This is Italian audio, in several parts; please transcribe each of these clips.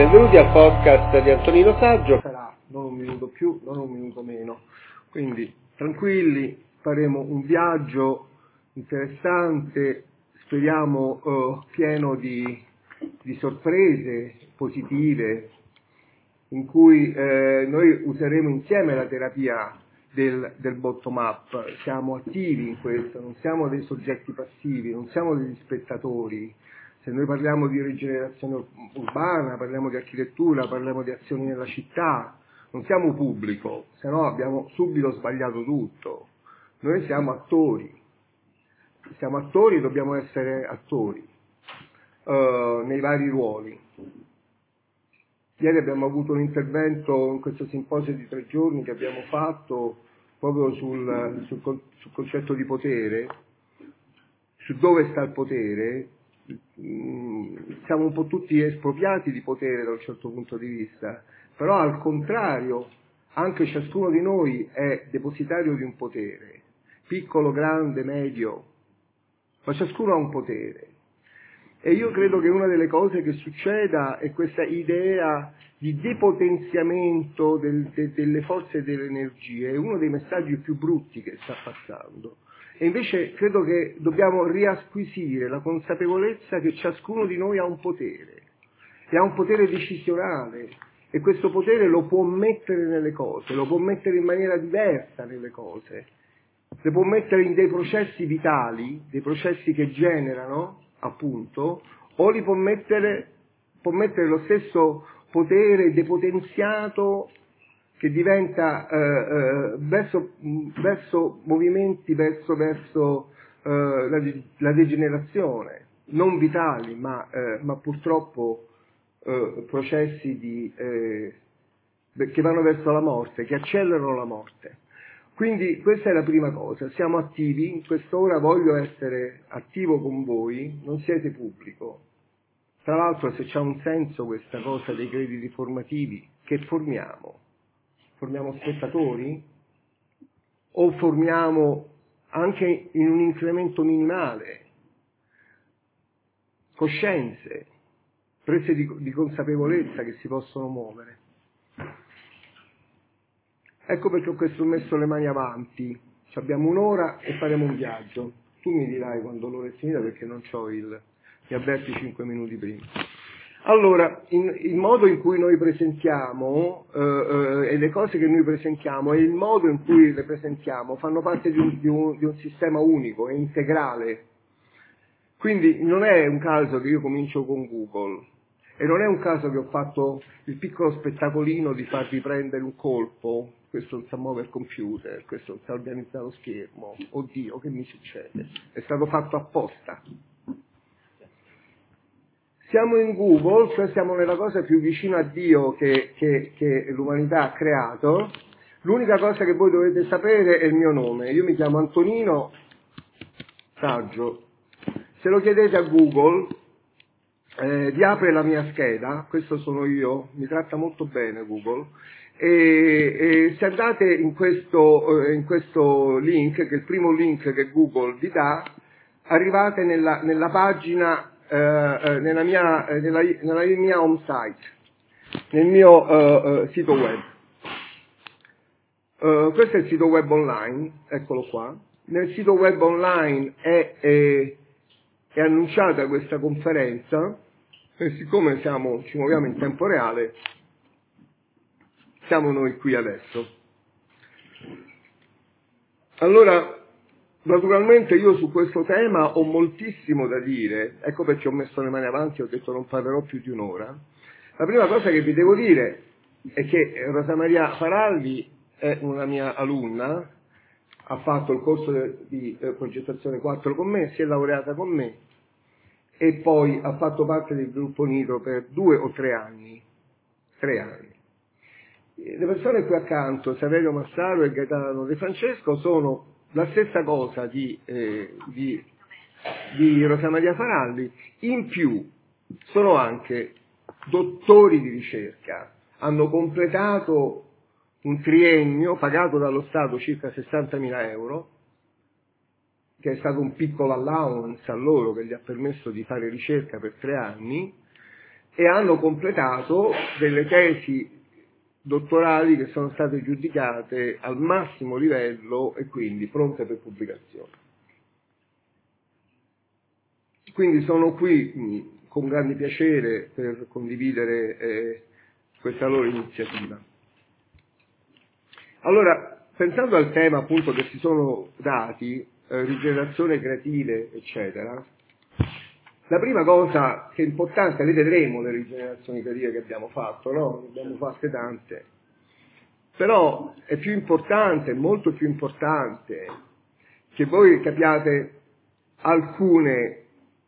Benvenuti al podcast di Antonino Saggio. Sarà non un minuto più, non un minuto meno. Quindi tranquilli, faremo un viaggio interessante, speriamo pieno di sorprese positive, in cui noi useremo insieme la terapia del bottom up. Siamo attivi in questo, non siamo dei soggetti passivi, non siamo degli spettatori. Se noi parliamo di rigenerazione urbana, parliamo di architettura, parliamo di azioni nella città, non siamo pubblico, se no abbiamo subito sbagliato tutto. Noi siamo attori e dobbiamo essere attori nei vari ruoli. Ieri abbiamo avuto un intervento in questo simposio di 3 giorni che abbiamo fatto proprio sul concetto di potere, su dove sta il potere. Siamo un po' tutti espropriati di potere da un certo punto di vista, però al contrario anche ciascuno di noi è depositario di un potere, piccolo, grande, medio, ma ciascuno ha un potere. E io credo che una delle cose che succeda è questa idea di depotenziamento delle forze e delle energie, è uno dei messaggi più brutti che sta passando. E invece credo che dobbiamo riacquisire la consapevolezza che ciascuno di noi ha un potere, e ha un potere decisionale, e questo potere lo può mettere nelle cose, lo può mettere in maniera diversa nelle cose, le può mettere in dei processi vitali, dei processi che generano, appunto, o li può mettere lo stesso potere depotenziato che diventa verso movimenti, verso la degenerazione, non vitali, ma purtroppo processi che vanno verso la morte, che accelerano la morte. Quindi questa è la prima cosa, siamo attivi, in quest'ora voglio essere attivo con voi, non siete pubblico. Tra l'altro, se c'ha un senso questa cosa dei crediti formativi, che formiamo? Formiamo spettatori? O formiamo anche in un incremento minimale coscienze, prese di consapevolezza che si possono muovere? Ecco perché ho questo messo le mani avanti. Ci abbiamo un'ora e faremo un viaggio. Tu mi dirai quando l'ora è finita perché non c'ho mi avverti 5 minuti prima. Allora, il modo in cui noi presentiamo e le cose che noi presentiamo e il modo in cui le presentiamo fanno parte di un sistema unico e integrale. Quindi non è un caso che io comincio con Google e non è un caso che ho fatto il piccolo spettacolino di farvi prendere un colpo, questo non sa muovere il computer, questo non sa organizzare lo schermo, oddio che mi succede, è stato fatto apposta. Siamo in Google, cioè siamo nella cosa più vicina a Dio che l'umanità ha creato. L'unica cosa che voi dovete sapere è il mio nome. Io mi chiamo Antonino Saggio. Se lo chiedete a Google, vi apre la mia scheda, questo sono io, mi tratta molto bene Google, e se andate in questo link, che è il primo link che Google vi dà, arrivate nella pagina, nella mia home site, nel mio sito web. Questo è il sito web online, eccolo qua. Nel sito web online è annunciata questa conferenza e siccome ci muoviamo in tempo reale, siamo noi qui adesso. Allora, naturalmente io su questo tema ho moltissimo da dire, ecco perché ho messo le mani avanti e ho detto non parlerò più di un'ora. La prima cosa che vi devo dire è che Rosa Maria Faralli è una mia alunna, ha fatto il corso di progettazione 4 con me, si è laureata con me e poi ha fatto parte del gruppo Nitro per 2 o 3 anni. 3 anni. Le persone qui accanto, Saverio Massaro e Gaetano De Francesco, sono la stessa cosa di Rosa Maria Faralli, in più sono anche dottori di ricerca, hanno completato un triennio pagato dallo Stato circa 60.000 euro, che è stato un piccolo allowance a loro che gli ha permesso di fare ricerca per 3 anni, e hanno completato delle tesi dottorali che sono state giudicate al massimo livello e quindi pronte per pubblicazione. Quindi sono qui con grande piacere per condividere questa loro iniziativa. Allora, pensando al tema appunto che si sono dati, rigenerazione creative, eccetera, la prima cosa che è importante, le vedremo le rigenerazioni creative che abbiamo fatto, no? Ne abbiamo fatte tante, però è più importante, molto più importante, che voi capiate alcune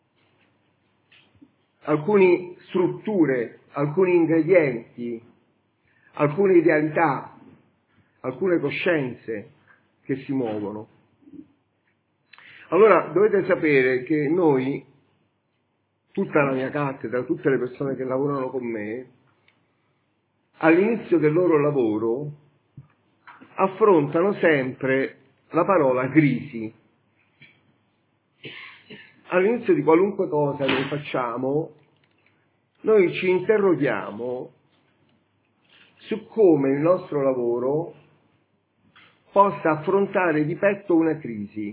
strutture, alcuni ingredienti, alcune idealità, alcune coscienze che si muovono. Allora dovete sapere che noi, tutta la mia cattedra, tutte le persone che lavorano con me, all'inizio del loro lavoro affrontano sempre la parola crisi. All'inizio di qualunque cosa noi facciamo, noi ci interroghiamo su come il nostro lavoro possa affrontare di petto una crisi.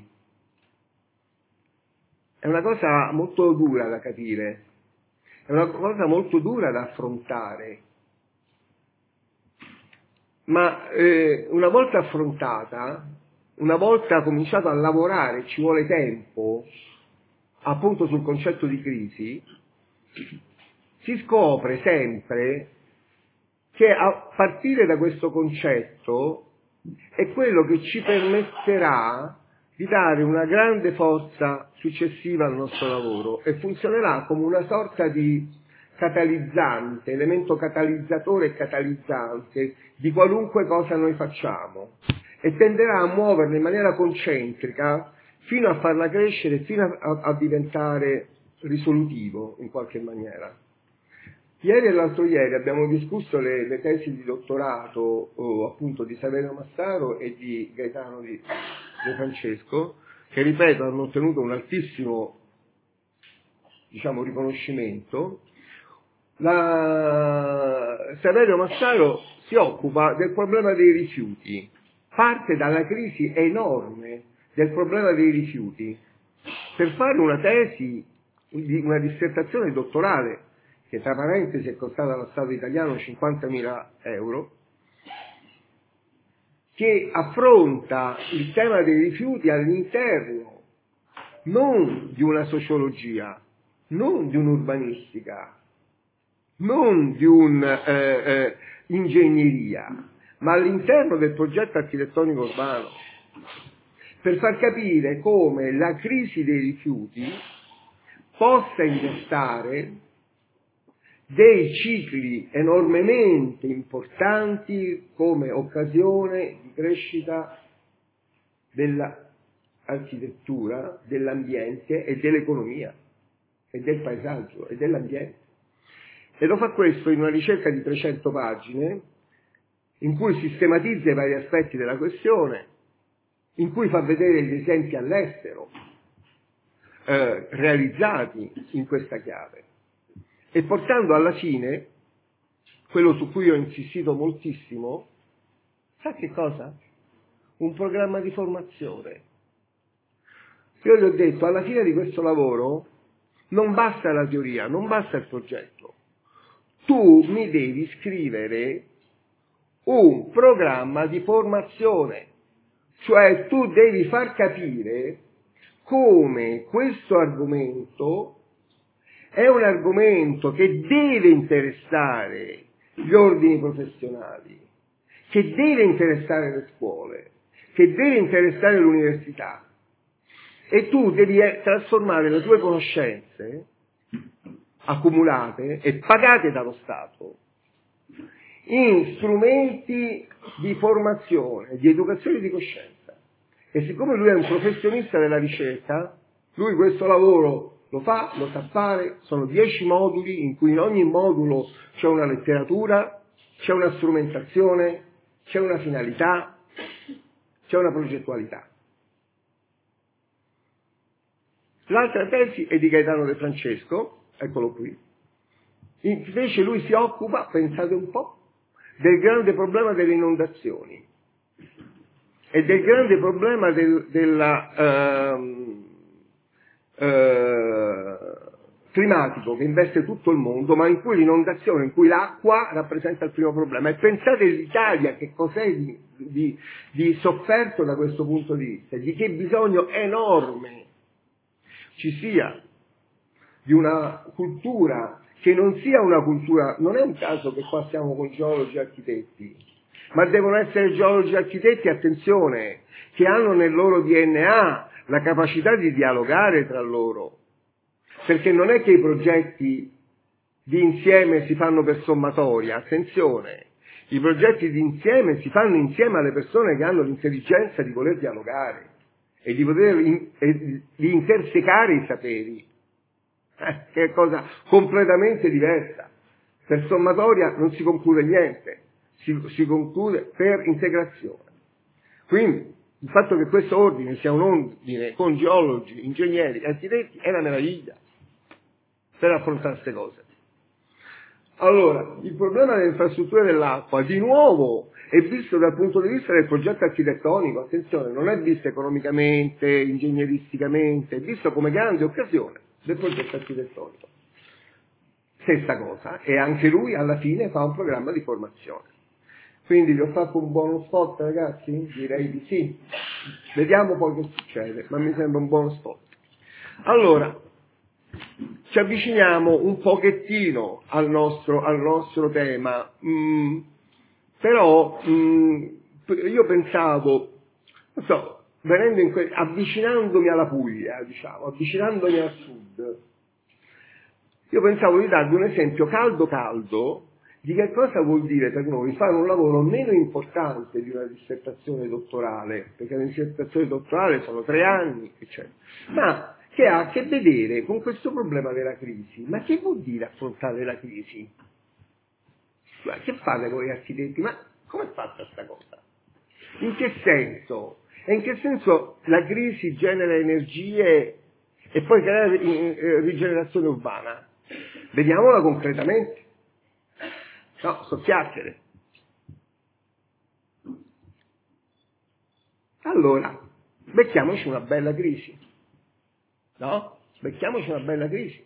È una cosa molto dura da capire, è una cosa molto dura da affrontare, ma una volta affrontata, una volta cominciato a lavorare, ci vuole tempo, appunto sul concetto di crisi, si scopre sempre che a partire da questo concetto è quello che ci permetterà di dare una grande forza successiva al nostro lavoro e funzionerà come una sorta di catalizzante, elemento catalizzatore e catalizzante di qualunque cosa noi facciamo e tenderà a muoverla in maniera concentrica fino a farla crescere, fino a diventare risolutivo in qualche maniera. Ieri e l'altro ieri abbiamo discusso le tesi di dottorato appunto di Saverio Massaro e di Gaetano De Francesco, che ripeto hanno ottenuto un altissimo riconoscimento. Saverio Massaro si occupa del problema dei rifiuti, parte dalla crisi enorme del problema dei rifiuti per fare una tesi, una dissertazione dottorale che tra parentesi è costata allo Stato italiano 50.000 euro, che affronta il tema dei rifiuti all'interno non di una sociologia, non di un'urbanistica, non di un'ingegneria, ma all'interno del progetto architettonico urbano, per far capire come la crisi dei rifiuti possa innestare dei cicli enormemente importanti come occasione di crescita dell'architettura, dell'ambiente e dell'economia e del paesaggio e dell'ambiente. E lo fa questo in una ricerca di 300 pagine in cui sistematizza i vari aspetti della questione, in cui fa vedere gli esempi all'estero realizzati in questa chiave. E portando alla fine, quello su cui ho insistito moltissimo, sa che cosa? Un programma di formazione. Io gli ho detto, alla fine di questo lavoro non basta la teoria, non basta il progetto. Tu mi devi scrivere un programma di formazione, cioè tu devi far capire come questo argomento è un argomento che deve interessare gli ordini professionali, che deve interessare le scuole, che deve interessare l'università, e tu devi trasformare le tue conoscenze accumulate e pagate dallo Stato in strumenti di formazione, di educazione e di coscienza. E siccome lui è un professionista della ricerca, lui questo lavoro lo fa, lo sa fare, sono 10 moduli in cui in ogni modulo c'è una letteratura, c'è una strumentazione, c'è una finalità, c'è una progettualità. L'altra tesi è di Gaetano De Francesco, eccolo qui, Invece lui si occupa, pensate un po', del grande problema delle inondazioni e del grande problema climatico che investe tutto il mondo, ma in cui l'inondazione, in cui l'acqua rappresenta il primo problema. E pensate l'Italia che cos'è di sofferto da questo punto di vista, di che bisogno enorme ci sia di una cultura che non sia una cultura, non è un caso che qua siamo con geologi e architetti, ma devono essere geologi e architetti, attenzione, che hanno nel loro DNA la capacità di dialogare tra loro, perché non è che i progetti di insieme si fanno per sommatoria, attenzione, i progetti di insieme si fanno insieme alle persone che hanno l'intelligenza di voler dialogare e di poter di intersecare i saperi, che è cosa completamente diversa. Per sommatoria non si conclude niente, si conclude per integrazione. Quindi il fatto che questo ordine sia un ordine con geologi, ingegneri, architetti è una meraviglia per affrontare queste cose. Allora, il problema delle infrastrutture dell'acqua, di nuovo, è visto dal punto di vista del progetto architettonico, attenzione, non è visto economicamente, ingegneristicamente, è visto come grande occasione del progetto architettonico. Stessa cosa, e anche lui alla fine fa un programma di formazione. Quindi vi ho fatto un buono spot, ragazzi? Direi di sì. Vediamo poi che succede, ma mi sembra un buono spot. Allora, ci avviciniamo un pochettino al nostro tema, però io pensavo, non so, avvicinandomi alla Puglia, diciamo, avvicinandomi al sud, io pensavo di darvi un esempio caldo di che cosa vuol dire per noi fare un lavoro meno importante di una dissertazione dottorale, perché la dissertazione dottorale sono 3 anni, eccetera, ma che ha a che vedere con questo problema della crisi. Ma che vuol dire affrontare la crisi? Che fate voi architetti? Ma come è fatta questa cosa? In che senso? E in che senso la crisi genera energie e poi crea rigenerazione urbana? Vediamola concretamente. No, so chiacchiere. Allora, becchiamoci una bella crisi. No? Becchiamoci una bella crisi.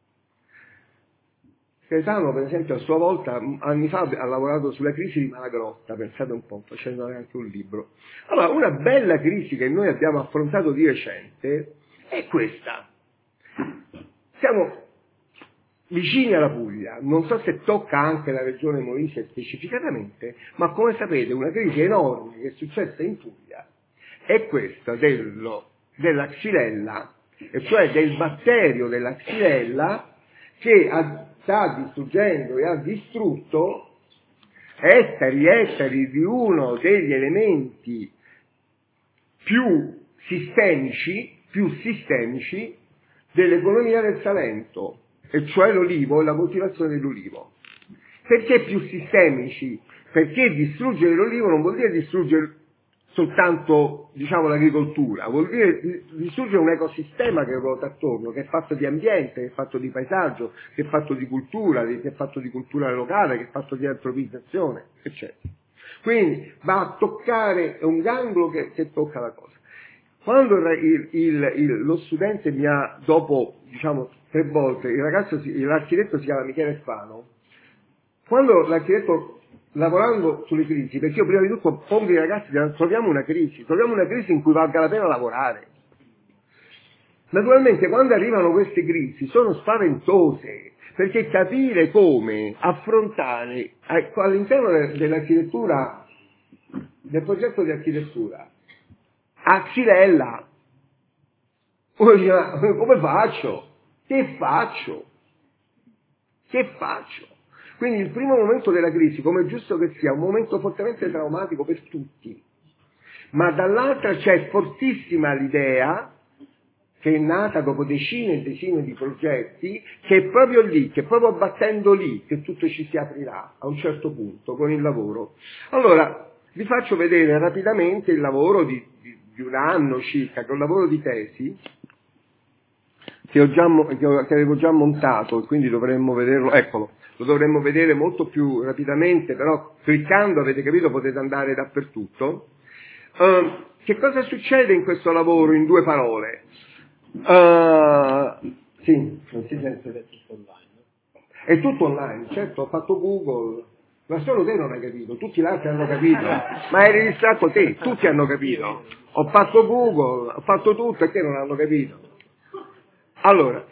Gaetano, per esempio, a sua volta, anni fa, ha lavorato sulla crisi di Malagrotta, pensate un po', facendo anche un libro. Allora, una bella crisi che noi abbiamo affrontato di recente è questa. Siamo vicini alla Puglia, non so se tocca anche la regione Molise specificatamente, ma come sapete una crisi enorme che è successa in Puglia è questa della Xylella, e cioè del batterio della Xylella che sta distruggendo e ha distrutto ettari e ettari di uno degli elementi più sistemici dell'economia del Salento, e cioè l'olivo e la coltivazione dell'olivo. Perché più sistemici? Perché distruggere l'olivo non vuol dire distruggere soltanto, diciamo, l'agricoltura, vuol dire distruggere un ecosistema che ruota attorno, che è fatto di ambiente, che è fatto di paesaggio, che è fatto di cultura, che è fatto di cultura locale, che è fatto di antropizzazione, eccetera. Quindi va a toccare, è un ganglo che tocca la cosa. Quando lo studente mi ha, dopo, diciamo, 3 volte, l'architetto si chiama Michele Spano, quando l'architetto, lavorando sulle crisi, perché io prima di tutto pongo i ragazzi, troviamo una crisi in cui valga la pena lavorare. Naturalmente quando arrivano queste crisi sono spaventose, perché capire come affrontare all'interno dell'architettura, del progetto di architettura, a Xylella, uno dice, ma come faccio? Che faccio? Quindi il primo momento della crisi, come è giusto che sia, è un momento fortemente traumatico per tutti, ma dall'altra c'è fortissima l'idea, che è nata dopo decine e decine di progetti, che è proprio lì, che è proprio battendo lì, che tutto ci si aprirà a un certo punto con il lavoro. Allora, vi faccio vedere rapidamente il lavoro di un anno circa, che è un lavoro di tesi, che avevo già montato, e quindi dovremmo vederlo, eccolo, lo dovremmo vedere molto più rapidamente, però cliccando, avete capito, potete andare dappertutto. Che cosa succede in questo lavoro, in due parole? Sì, non si sente. È tutto online. È tutto online, certo, ho fatto Google, ma solo te non hai capito, tutti gli altri hanno capito, ma eri distratto te, tutti hanno capito. Ho fatto Google, ho fatto tutto e te non hanno capito. Allora,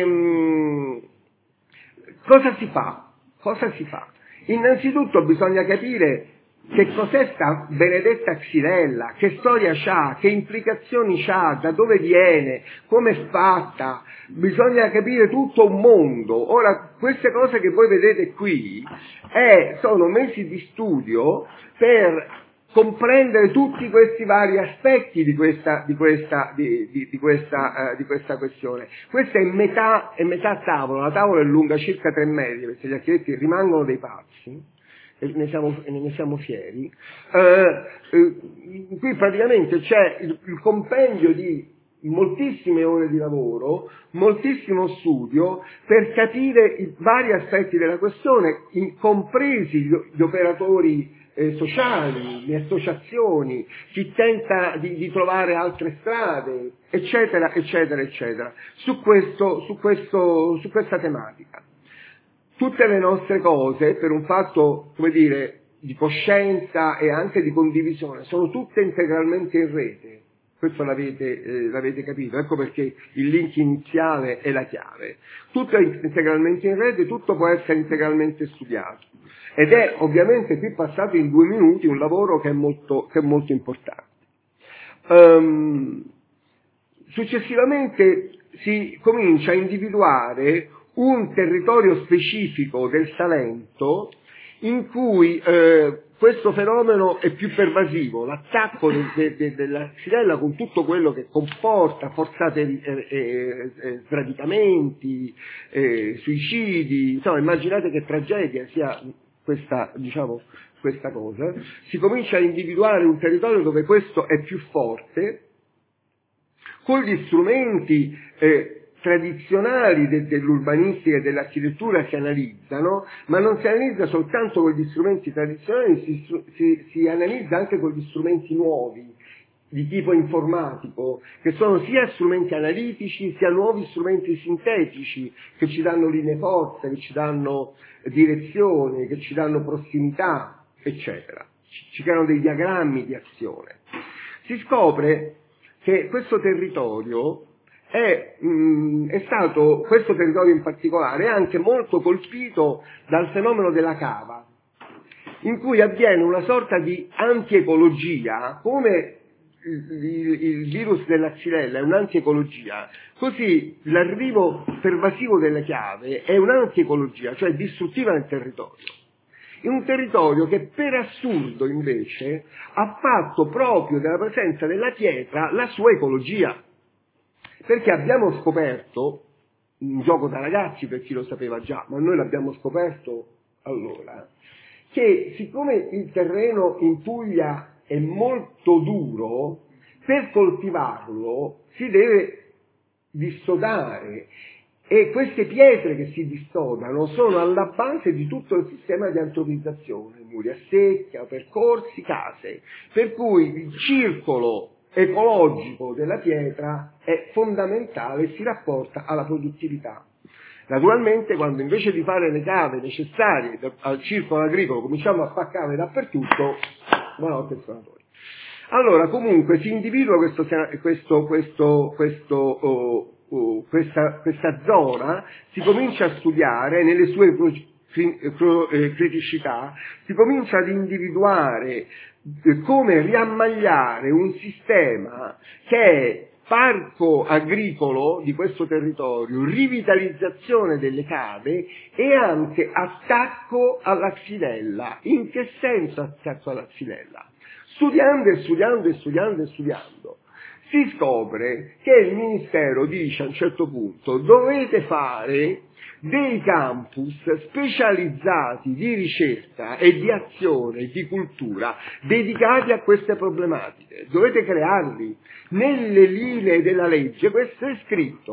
cosa si fa? Cosa si fa? Innanzitutto bisogna capire che cos'è sta benedetta xylella, che storia c'ha, che implicazioni c'ha, da dove viene, come è fatta. Bisogna capire tutto un mondo. Ora, queste cose che voi vedete qui sono mesi di studio per comprendere tutti questi vari aspetti di questa questione. Questa è metà tavola, la tavola è lunga circa 3 metri, perché gli architetti rimangono dei pazzi, e ne siamo fieri. Qui praticamente c'è il compendio di moltissime ore di lavoro, moltissimo studio per capire i vari aspetti della questione, compresi gli operatori sociali, le associazioni, chi tenta di trovare altre strade, eccetera, eccetera, eccetera, su questa tematica. Tutte le nostre cose, per un fatto, come dire, di coscienza e anche di condivisione, sono tutte integralmente in rete. Questo l'avete capito, ecco perché il link iniziale è la chiave. Tutto è integralmente in rete, tutto può essere integralmente studiato. Ed è ovviamente qui passato in 2 minuti un lavoro che è molto importante. Successivamente si comincia a individuare un territorio specifico del Salento in cui questo fenomeno è più pervasivo, l'attacco della xylella con tutto quello che comporta, forzati sradicamenti, suicidi, insomma immaginate che tragedia sia questa cosa. Si comincia a individuare un territorio dove questo è più forte, con gli strumenti tradizionali dell'urbanistica e dell'architettura si analizzano, ma non si analizza soltanto con gli strumenti tradizionali, si analizza anche con gli strumenti nuovi di tipo informatico, che sono sia strumenti analitici sia nuovi strumenti sintetici che ci danno linee forze, che ci danno direzione, che ci danno prossimità, eccetera. Ci creano dei diagrammi di azione. Si scopre che questo territorio questo territorio in particolare è anche molto colpito dal fenomeno della cava, in cui avviene una sorta di antiecologia, come il virus della xylella è un'antiecologia, così l'arrivo pervasivo delle cave è un'antiecologia, cioè distruttiva nel territorio. In un territorio che per assurdo invece ha fatto proprio della presenza della pietra la sua ecologia. Perché abbiamo scoperto, un gioco da ragazzi per chi lo sapeva già, ma noi l'abbiamo scoperto allora, che siccome il terreno in Puglia è molto duro, per coltivarlo si deve dissodare, e queste pietre che si dissodano sono alla base di tutto il sistema di antropizzazione, muri a secchia, percorsi, case, per cui il circolo ecologico della pietra è fondamentale e si rapporta alla produttività. Naturalmente, quando invece di fare le cave necessarie al circolo agricolo cominciamo a fare cave dappertutto, buonanotte suonatori. Allora, comunque, si individua questa zona, si comincia a studiare nelle sue criticità, si comincia ad individuare come riammagliare un sistema che è parco agricolo di questo territorio, rivitalizzazione delle cave e anche attacco alla xylella. In che senso attacco alla xylella? Studiando si scopre che il Ministero dice a un certo punto: dovete fare dei campus specializzati di ricerca e di azione e di cultura dedicati a queste problematiche, dovete crearli. Nelle linee della legge questo è scritto,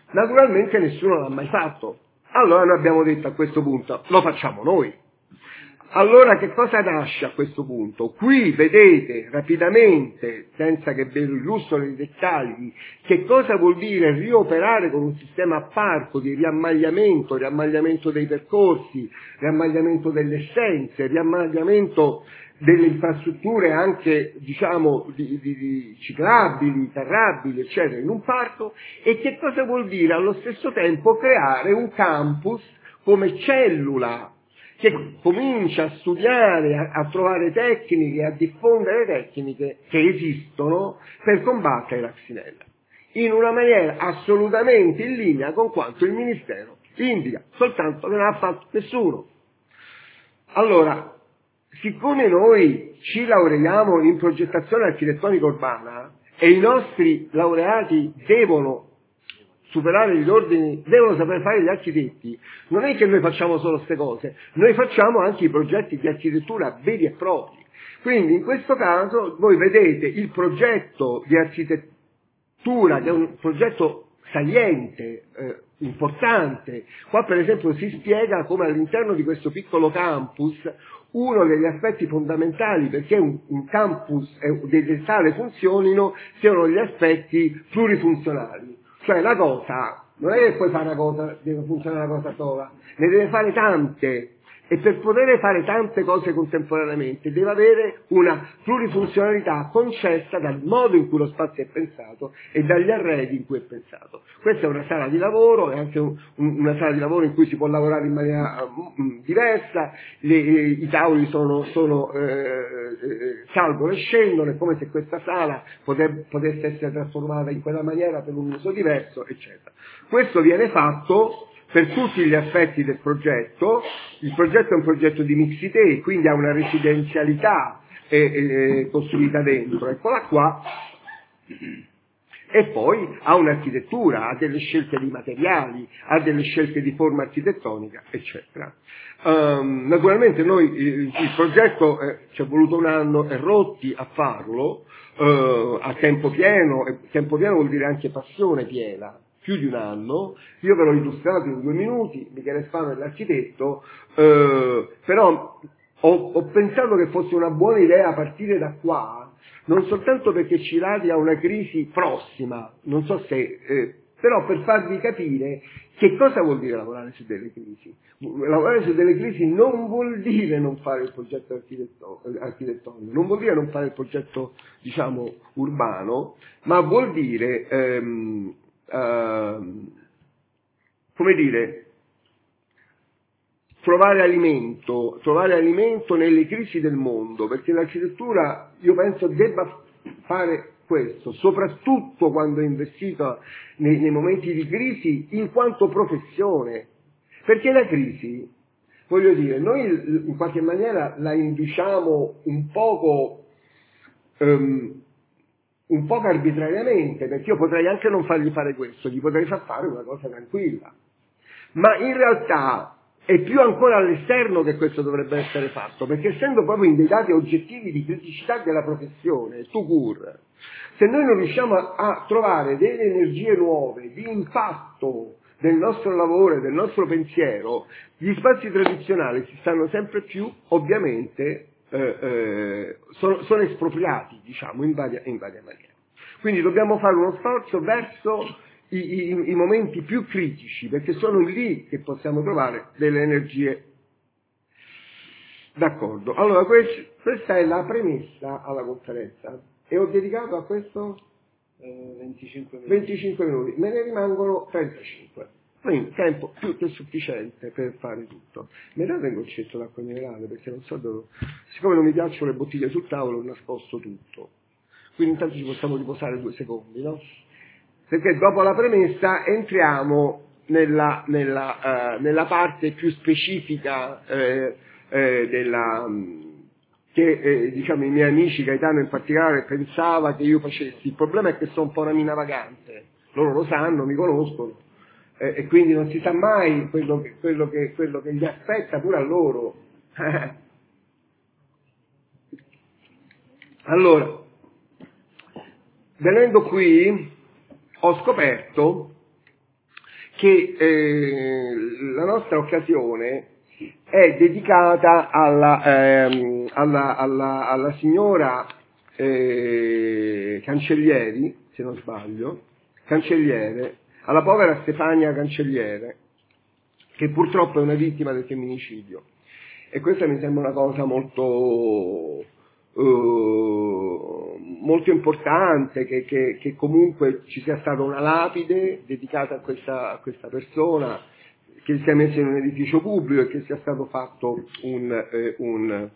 Naturalmente nessuno l'ha mai fatto. Allora noi abbiamo detto a questo punto, lo facciamo noi. Allora che cosa nasce a questo punto? Qui vedete rapidamente, senza che ve lo illustro nei dettagli, che cosa vuol dire rioperare con un sistema a parco di riammagliamento dei percorsi, riammagliamento delle scienze, riammagliamento delle infrastrutture anche, diciamo, di ciclabili, terrabili, eccetera, in un parco, e che cosa vuol dire allo stesso tempo creare un campus come cellula che comincia a studiare, a trovare tecniche, a diffondere tecniche che esistono per combattere la xylella, in una maniera assolutamente in linea con quanto il Ministero indica, soltanto che non ha fatto nessuno. Allora, siccome noi ci laureiamo in progettazione architettonica urbana e i nostri laureati devono superare gli ordini, devono saper fare gli architetti, non è che noi facciamo solo queste cose, noi facciamo anche i progetti di architettura veri e propri. Quindi in questo caso voi vedete il progetto di architettura, che è un progetto saliente, importante. Qua per esempio si spiega come all'interno di questo piccolo campus uno degli aspetti fondamentali perché un campus delle sale funzionino siano gli aspetti plurifunzionali. Cioè la cosa, non è che puoi fare una cosa, deve funzionare una cosa sola, ne deve fare tante, e per poter fare tante cose contemporaneamente deve avere una plurifunzionalità concessa dal modo in cui lo spazio è pensato e dagli arredi in cui è pensato. Questa è una sala di lavoro, è anche una sala di lavoro in cui si può lavorare in maniera diversa, i tavoli salgono e scendono, è come se questa sala potesse essere trasformata in quella maniera per un uso diverso, eccetera. Questo viene fatto per tutti gli aspetti del progetto. Il progetto è un progetto di mixité, quindi ha una residenzialità costruita dentro, eccola qua, e poi ha un'architettura, ha delle scelte di materiali, ha delle scelte di forma architettonica, eccetera. Naturalmente noi il progetto ci è voluto un anno e rotti a farlo, a tempo pieno, e tempo pieno vuol dire anche passione piena, più di un anno. Io ve l'ho illustrato in 2 minuti, Michele Spano è l'architetto, però ho pensato che fosse una buona idea partire da qua, non soltanto perché ci radia una crisi prossima, non so se, però per farvi capire che cosa vuol dire lavorare su delle crisi. Lavorare su delle crisi non vuol dire non fare il progetto architettonico, non vuol dire non fare il progetto, diciamo, urbano, ma vuol dire come dire, trovare alimento nelle crisi del mondo, perché l'architettura, io penso, debba fare questo, soprattutto quando è investita nei momenti di crisi in quanto professione, perché la crisi, voglio dire, noi in qualche maniera la induciamo un poco arbitrariamente, perché io potrei anche non fargli fare questo, gli potrei far fare una cosa tranquilla, ma in realtà è più ancora all'esterno che questo dovrebbe essere fatto, perché essendo proprio in dei dati oggettivi di criticità della professione, tout court, se noi non riusciamo a trovare delle energie nuove, di impatto del nostro lavoro e del nostro pensiero, gli spazi tradizionali si stanno sempre più, ovviamente, sono espropriati, diciamo, in varia maniera. Quindi dobbiamo fare uno sforzo verso i momenti più critici, perché sono lì che possiamo trovare delle energie. D'accordo. Allora, questa è la premessa alla conferenza, e ho dedicato a questo 25 minuti, me ne rimangono 35. Quindi tempo più che sufficiente per fare tutto. Mi date un goccetto d'acqua minerale, perché non so dove. Siccome non mi piacciono le bottiglie sul tavolo, ho nascosto tutto. Quindi intanto ci possiamo riposare 2 secondi, no? Perché dopo la premessa entriamo nella parte più specifica che diciamo i miei amici, Gaetano in particolare, pensava che io facessi. Il problema è che sono un po' una mina vagante, loro lo sanno, mi conoscono, e quindi non si sa mai quello che gli aspetta pure a loro. Allora, venendo qui ho scoperto che la nostra occasione è dedicata alla signora Cancellieri, se non sbaglio, Cancelliere, alla povera Stefania Cancelliere, che purtroppo è una vittima del femminicidio. E questa mi sembra una cosa molto importante, che comunque ci sia stata una lapide dedicata a questa persona, che sia messa in un edificio pubblico e che sia stato fatto un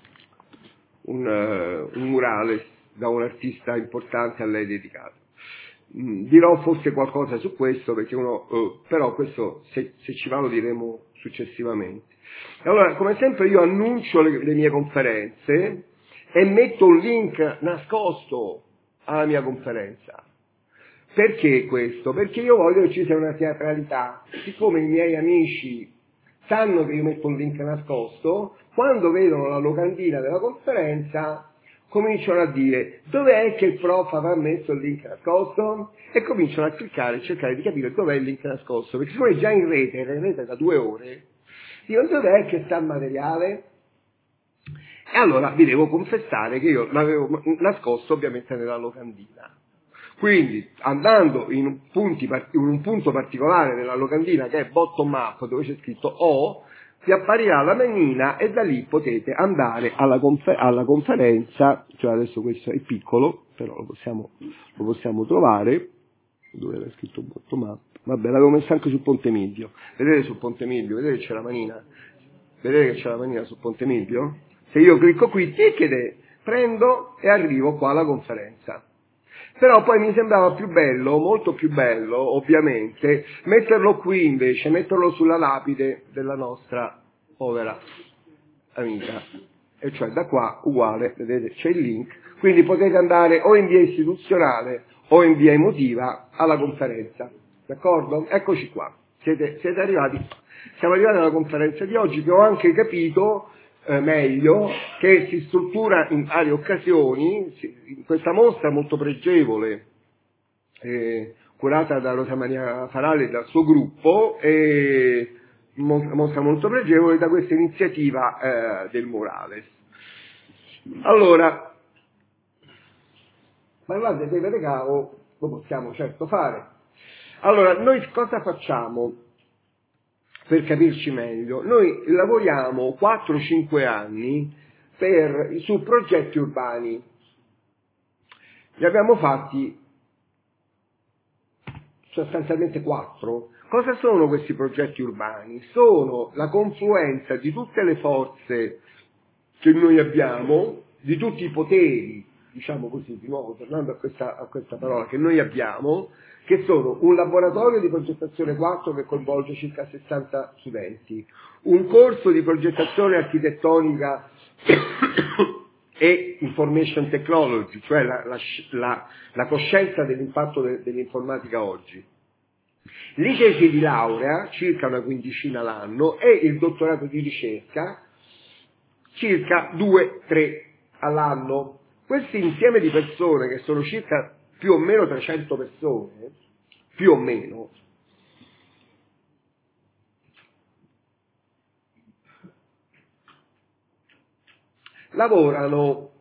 murale da un artista importante a lei dedicato. Dirò forse qualcosa su questo, perché però questo se ci va lo diremo successivamente. Allora, come sempre io annuncio le mie conferenze e metto un link nascosto alla mia conferenza. Perché questo? Perché io voglio che ci sia una teatralità. Siccome i miei amici sanno che io metto un link nascosto, quando vedono la locandina della conferenza cominciano a dire: dov'è che il prof avrà messo il link nascosto? E cominciano a cliccare e cercare di capire dov'è il link nascosto, perché siccome è già in rete da 2 ore, dico: dov'è che sta il materiale? E allora vi devo confessare che io l'avevo nascosto ovviamente nella locandina. Quindi, andando in un punto particolare della locandina, che è bottom up, dove c'è scritto O, vi apparirà la manina e da lì potete andare alla conferenza. Cioè, adesso questo è piccolo, però lo possiamo trovare. Dove era scritto bottom up? Vabbè, l'avevo messo anche sul Ponte Milvio. Vedete sul Ponte Milvio? Vedete che c'è la manina? Vedete che c'è la manina sul Ponte Milvio? Se io clicco qui, prendo e arrivo qua alla conferenza. Però poi mi sembrava più bello, molto più bello, ovviamente, metterlo qui invece, metterlo sulla lapide della nostra povera amica. E cioè da qua, uguale, vedete, c'è il link, quindi potete andare o in via istituzionale o in via emotiva alla conferenza, d'accordo? Eccoci qua, siete arrivati. Siamo arrivati alla conferenza di oggi, che ho anche capito meglio, che si struttura in varie occasioni, in questa mostra molto pregevole, curata da Rosa Maria Farale e dal suo gruppo, mostra molto pregevole da questa iniziativa del Murales. Allora, parlare dei Recao lo possiamo certo fare. Allora, noi cosa facciamo? Per capirci meglio, noi lavoriamo 4-5 anni su progetti urbani. Li abbiamo fatti sostanzialmente 4. Cosa sono questi progetti urbani? Sono la confluenza di tutte le forze che noi abbiamo, di tutti i poteri, diciamo così, di nuovo tornando a questa parola, che noi abbiamo, che sono un laboratorio di progettazione 4 che coinvolge circa 60 studenti, un corso di progettazione architettonica e information technology, cioè la coscienza dell'impatto dell'informatica oggi, le tesi di laurea, circa una quindicina l'anno, e il dottorato di ricerca, circa 2-3 all'anno. Questo insieme di persone, che sono circa più o meno 300 persone, più o meno, lavorano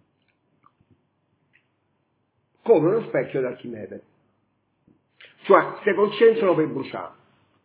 come uno specchio d'Archimede, cioè si concentrano per bruciare,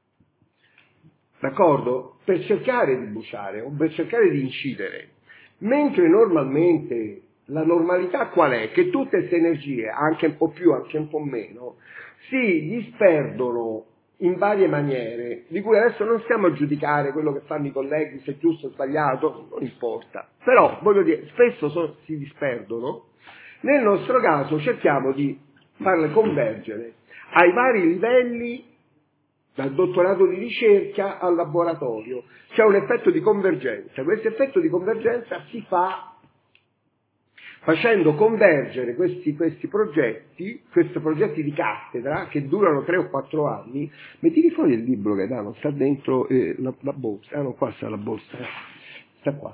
d'accordo? Per cercare di bruciare o per cercare di incidere, mentre normalmente la normalità qual è? Che tutte queste energie, anche un po' più, anche un po' meno, si disperdono in varie maniere, di cui adesso non stiamo a giudicare quello che fanno i colleghi, se è giusto o sbagliato, non importa. Però, voglio dire, spesso si disperdono. Nel nostro caso cerchiamo di farle convergere ai vari livelli, dal dottorato di ricerca al laboratorio. C'è un effetto di convergenza. Questo effetto di convergenza si fa facendo convergere questi progetti di cattedra, che durano 3 o 4 anni. Mettili fuori il libro, che non sta dentro la borsa. No, qua sta la borsa. Sta qua.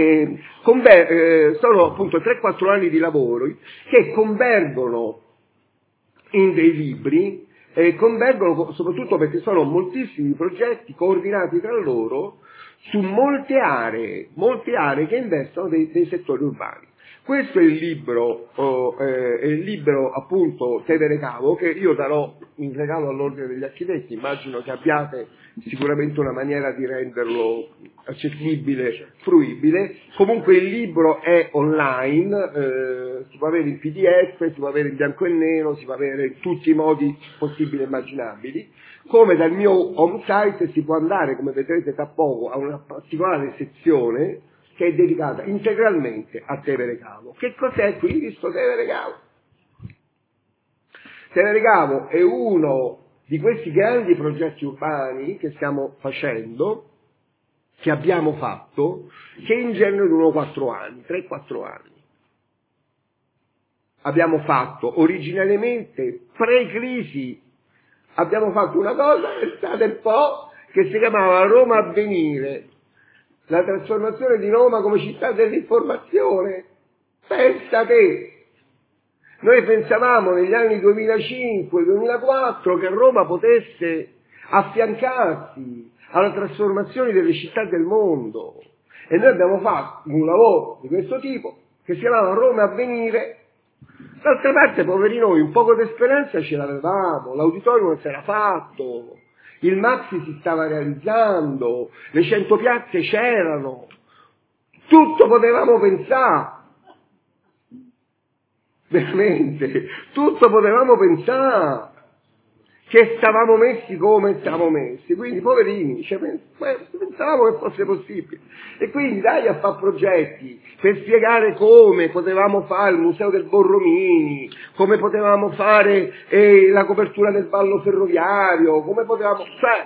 Sono appunto 3-4 anni di lavoro che convergono in dei libri e convergono soprattutto perché sono moltissimi progetti coordinati tra loro su molte aree che investono dei settori urbani. Questo è il libro appunto Tevere Cavo, che io darò in regalo all'Ordine degli Architetti. Immagino che abbiate sicuramente una maniera di renderlo accessibile, fruibile. Comunque il libro è online, si può avere in PDF, si può avere in bianco e nero, si può avere in tutti i modi possibili e immaginabili. Come dal mio home site si può andare, come vedrete tra poco, a una particolare sezione che è dedicata integralmente a Tevere Cavo. Che cos'è quindi sto Tevere Cavo? Tevere Cavo è uno di questi grandi progetti urbani che stiamo facendo, che abbiamo fatto, che in genere durano 4 anni, 3-4 anni. Abbiamo fatto originariamente pre-crisi, abbiamo fatto una cosa, pensate un po', che si chiamava Roma Avvenire, la trasformazione di Roma come città dell'informazione. Pensa te! Noi pensavamo negli anni 2005-2004 che Roma potesse affiancarsi alla trasformazione delle città del mondo, e noi abbiamo fatto un lavoro di questo tipo che si chiamava Roma Avvenire. D'altra parte, poveri noi, un poco di esperienza ce l'avevamo, l'auditorium non si era fatto, il Maxi si stava realizzando, le 100 piazze c'erano, tutto potevamo pensare. Veramente, tutto potevamo pensare, che stavamo messi come stavamo messi, quindi poverini, pensavamo che fosse possibile, e quindi dai a fare progetti per spiegare come potevamo fare il museo del Borromini, come potevamo fare la copertura del vallo ferroviario, come potevamo,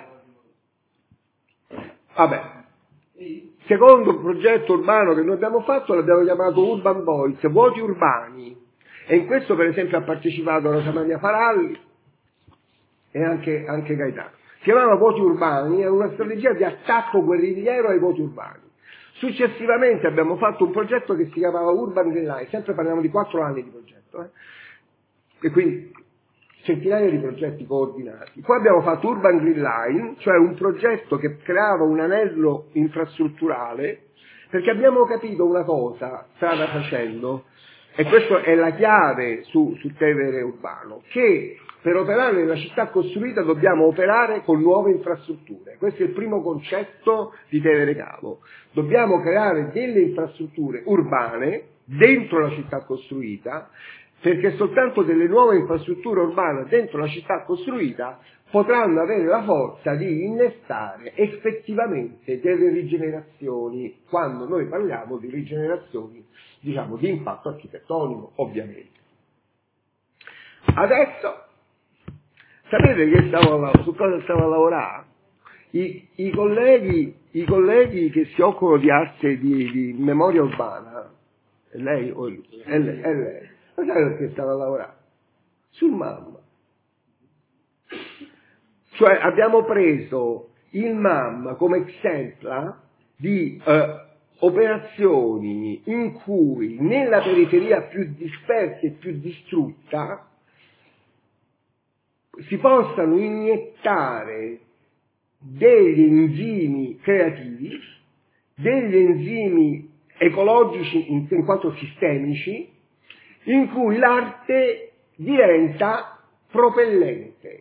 vabbè. Secondo progetto urbano che noi abbiamo fatto l'abbiamo chiamato Urban Voice, vuoti urbani. E in questo per esempio ha partecipato Rosa Maria Faralli e anche Gaetano. Si chiamava Vuoti Urbani, è una strategia di attacco guerrigliero ai vuoti urbani. Successivamente abbiamo fatto un progetto che si chiamava Urban Green Line, sempre parliamo di 4 anni di progetto, e quindi centinaia di progetti coordinati. Poi abbiamo fatto Urban Green Line, cioè un progetto che creava un anello infrastrutturale, perché abbiamo capito una cosa, strada facendo, e questa è la chiave su Tevere Urbano, che per operare nella città costruita dobbiamo operare con nuove infrastrutture. Questo è il primo concetto di Tevere Cavo. Dobbiamo creare delle infrastrutture urbane dentro la città costruita, perché soltanto delle nuove infrastrutture urbane dentro la città costruita potranno avere la forza di innestare effettivamente delle rigenerazioni, quando noi parliamo di rigenerazioni, diciamo, di impatto architettonico, ovviamente. Adesso, sapete che su cosa stavo a lavorare? I colleghi che si occupano di arte, di memoria urbana, è lei o lui? È lei. Ma sai perché stava a lavorare? Sul MAM. Cioè abbiamo preso il MAM come esempio di operazioni in cui nella periferia più dispersa e più distrutta si possano iniettare degli enzimi creativi, degli enzimi ecologici in quanto sistemici, in cui l'arte diventa propellente.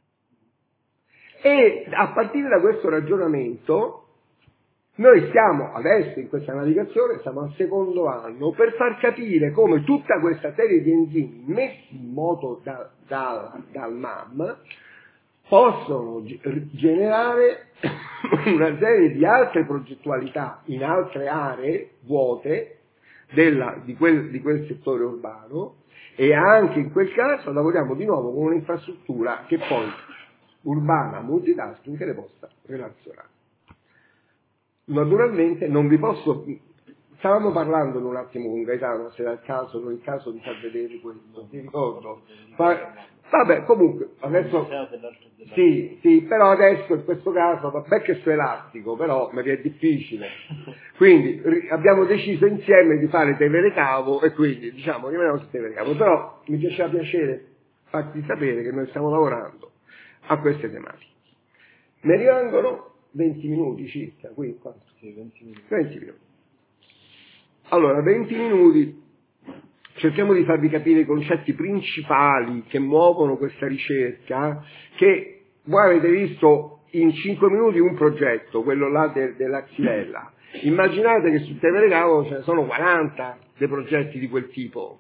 E a partire da questo ragionamento noi stiamo adesso in questa navigazione, siamo al 2° anno, per far capire come tutta questa serie di enzimi messi in moto dal MAM possono generare una serie di altre progettualità in altre aree vuote di quel settore urbano, e anche in quel caso lavoriamo di nuovo con un'infrastruttura che poi urbana multitasking che le possa relazionare. Naturalmente non vi posso, stavamo parlando un attimo con Gaetano se era il caso di far vedere questo, ti ricordo? Vabbè, comunque adesso sì, però adesso in questo caso vabbè che sto elastico, però mi è difficile, quindi abbiamo deciso insieme di fare Tevere Cavo, e quindi diciamo rimaniamo su Tevere Cavo, però mi piaceva farti sapere che noi stiamo lavorando a queste tematiche. Ne rimangono 20 minuti circa, qui, quanto? Sì, 20 minuti. 20 minuti. Allora, 20 minuti, cerchiamo di farvi capire i concetti principali che muovono questa ricerca, che voi avete visto in 5 minuti un progetto, quello là della Xylella. Immaginate che sul Teveregavo ce ne sono 40 dei progetti di quel tipo.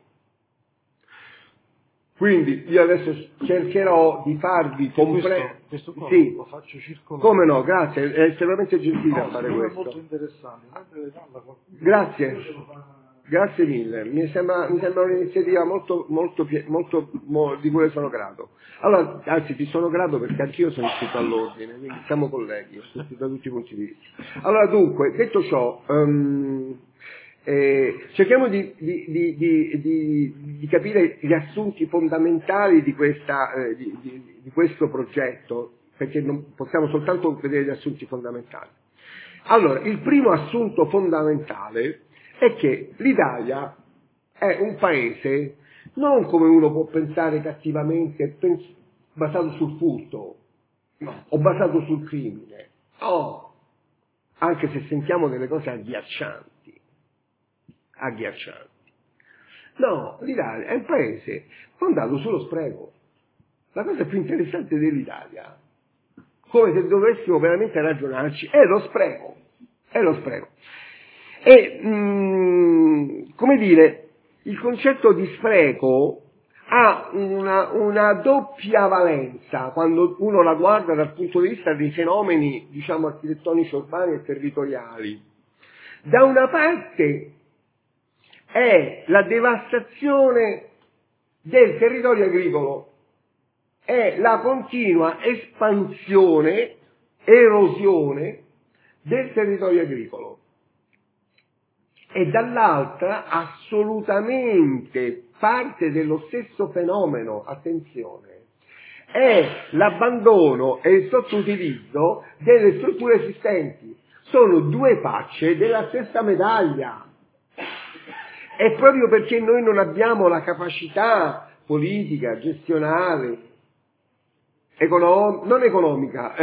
Quindi io adesso cercherò di farvi comprendere. Questo qua sì. lo faccio circolare. Come no, grazie, è estremamente gentile a fare questo. È molto interessante. Grazie mille, mi sembra un'iniziativa di cui sono grato. Allora, anzi ti sono grato perché anch'io sono iscritto all'ordine, quindi siamo colleghi da tutti i punti di vista. Allora dunque, detto ciò, cerchiamo di capire gli assunti fondamentali di questo progetto, perché non possiamo soltanto vedere gli assunti fondamentali. Allora, il primo assunto fondamentale è che l'Italia è un paese non come uno può pensare cattivamente, basato sul furto, no, o basato sul crimine, no, anche se sentiamo delle cose agghiaccianti. No, l'Italia è un paese fondato sullo spreco. La cosa più interessante dell'Italia, come se dovessimo veramente ragionarci, è lo spreco. E, come dire, il concetto di spreco ha una doppia valenza quando uno la guarda dal punto di vista dei fenomeni, diciamo, architettonici urbani e territoriali. Da una parte è la devastazione del territorio agricolo, è la continua espansione, erosione del territorio agricolo. E dall'altra assolutamente parte dello stesso fenomeno, attenzione, è l'abbandono e il sottoutilizzo delle strutture esistenti. Sono due facce della stessa medaglia. È proprio perché noi non abbiamo la capacità politica, gestionale, non economica,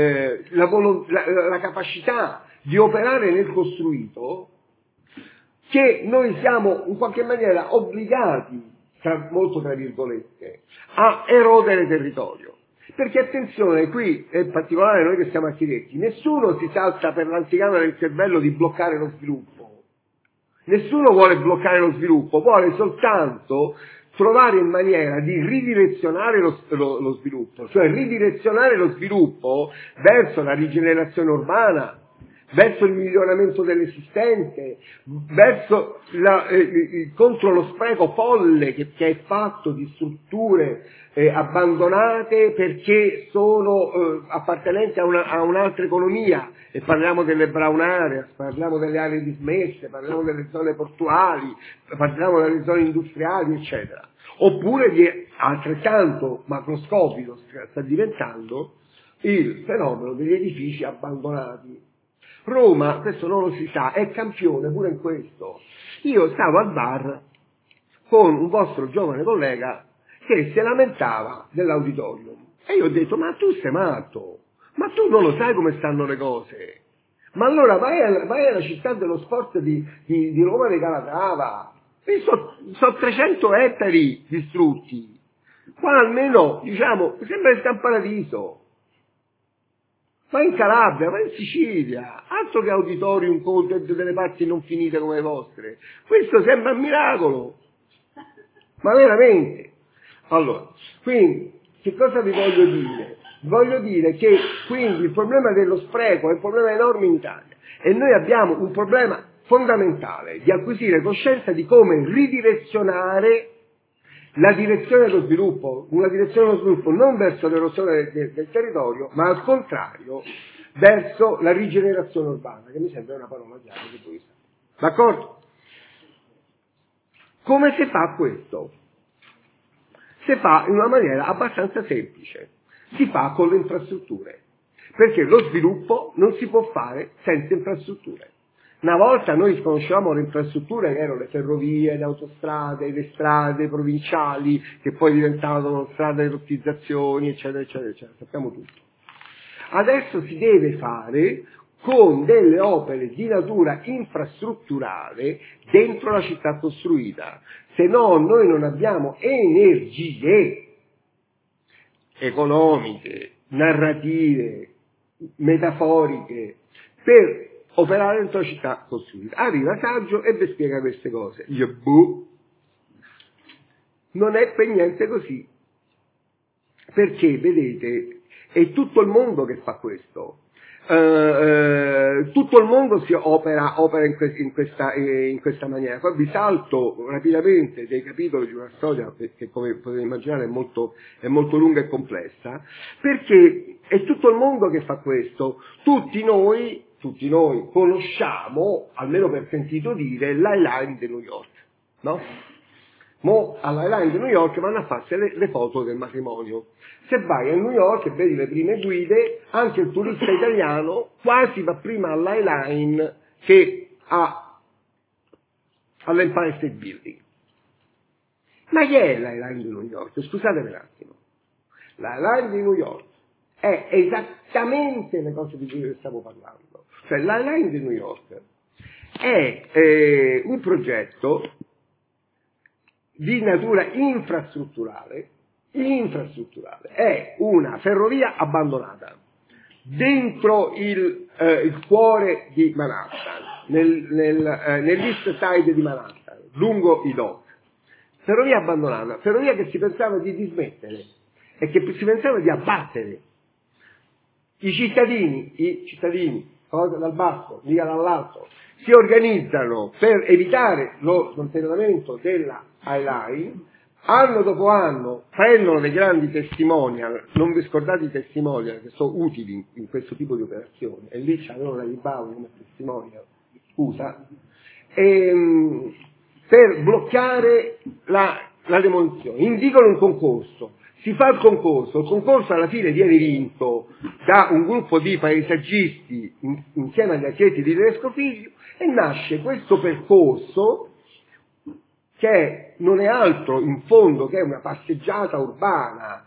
la capacità di operare nel costruito, che noi siamo in qualche maniera obbligati, molto tra virgolette, a erodere territorio. Perché attenzione, qui, in particolare noi che siamo architetti, nessuno si salta per l'anticamera del cervello di bloccare lo sviluppo. Nessuno vuole bloccare lo sviluppo, vuole soltanto trovare in maniera di ridirezionare lo sviluppo, cioè ridirezionare lo sviluppo verso la rigenerazione urbana, verso il miglioramento dell'esistente, verso contro lo spreco folle che è fatto di strutture abbandonate perché sono appartenenti a un'altra economia, e parliamo delle brown areas, parliamo delle aree dismesse, parliamo delle zone portuali, parliamo delle zone industriali, eccetera. Oppure di altrettanto macroscopico sta diventando il fenomeno degli edifici abbandonati. Roma, questo non lo si sa, è campione pure in questo. Io stavo al bar con un vostro giovane collega che si lamentava dell'auditorium e io ho detto: ma tu sei matto, ma tu non lo sai come stanno le cose, ma allora vai alla città dello sport di Roma di Calatrava, qui sono 300 ettari distrutti, qua almeno, diciamo, sembra il San Paradiso. Vai in Calabria, vai in Sicilia, altro che auditorium con delle parti non finite come le vostre. Questo sembra un miracolo, ma veramente. Allora, quindi, che cosa vi voglio dire? Voglio dire che quindi il problema dello spreco è un problema enorme in Italia e noi abbiamo un problema fondamentale di acquisire coscienza di come ridirezionare la direzione dello sviluppo, una direzione dello sviluppo non verso l'erosione del territorio, ma al contrario verso la rigenerazione urbana, che mi sembra una parola chiave di questo. D'accordo? Come si fa questo? Si fa in una maniera abbastanza semplice, si fa con le infrastrutture, perché lo sviluppo non si può fare senza infrastrutture. Una volta noi conoscevamo le infrastrutture che erano le ferrovie, le autostrade, le strade provinciali, che poi diventavano strade di lottizzazioni, eccetera, eccetera, eccetera. Sappiamo tutto. Adesso si deve fare con delle opere di natura infrastrutturale dentro la città costruita. Se no noi non abbiamo energie economiche, narrative, metaforiche per operare dentro la città costruita. Arriva Saggio e vi spiega queste cose. Io, non è per niente così. Perché, vedete, è tutto il mondo che fa questo. Tutto il mondo si opera in questa maniera. Poi vi salto rapidamente dei capitoli di una storia che, come potete immaginare, è molto lunga e complessa, perché è tutto il mondo che fa questo. Tutti noi conosciamo, almeno per sentito dire, l'Highline di New York, no? Mo all'Highline di New York vanno a farsi le foto del matrimonio. Se vai a New York e vedi le prime guide, anche il turista italiano quasi va prima all'Highline che all'Empire State Building. Ma che è l'Highline di New York? Scusatemi un attimo. L'Highline di New York è esattamente le cose di cui stiamo parlando. Cioè l'Highline di New York è un progetto di natura infrastrutturale, è una ferrovia abbandonata dentro il cuore di Manhattan, nell'East Side di Manhattan, lungo i dock. Ferrovia abbandonata, ferrovia che si pensava di dismettere e che si pensava di abbattere. I cittadini, dal basso, mica dall'alto, si organizzano per evitare lo smantellament della Highline, anno dopo anno prendono dei grandi testimonial, non vi scordate i testimonial che sono utili in questo tipo di operazioni, e lì c'avevano la Libawi come testimonial, per bloccare la demolizione, indicano un concorso. Si fa il concorso alla fine viene vinto da un gruppo di paesaggisti insieme agli architetti di Tedesco Figlio e nasce questo percorso che non è altro in fondo che una passeggiata urbana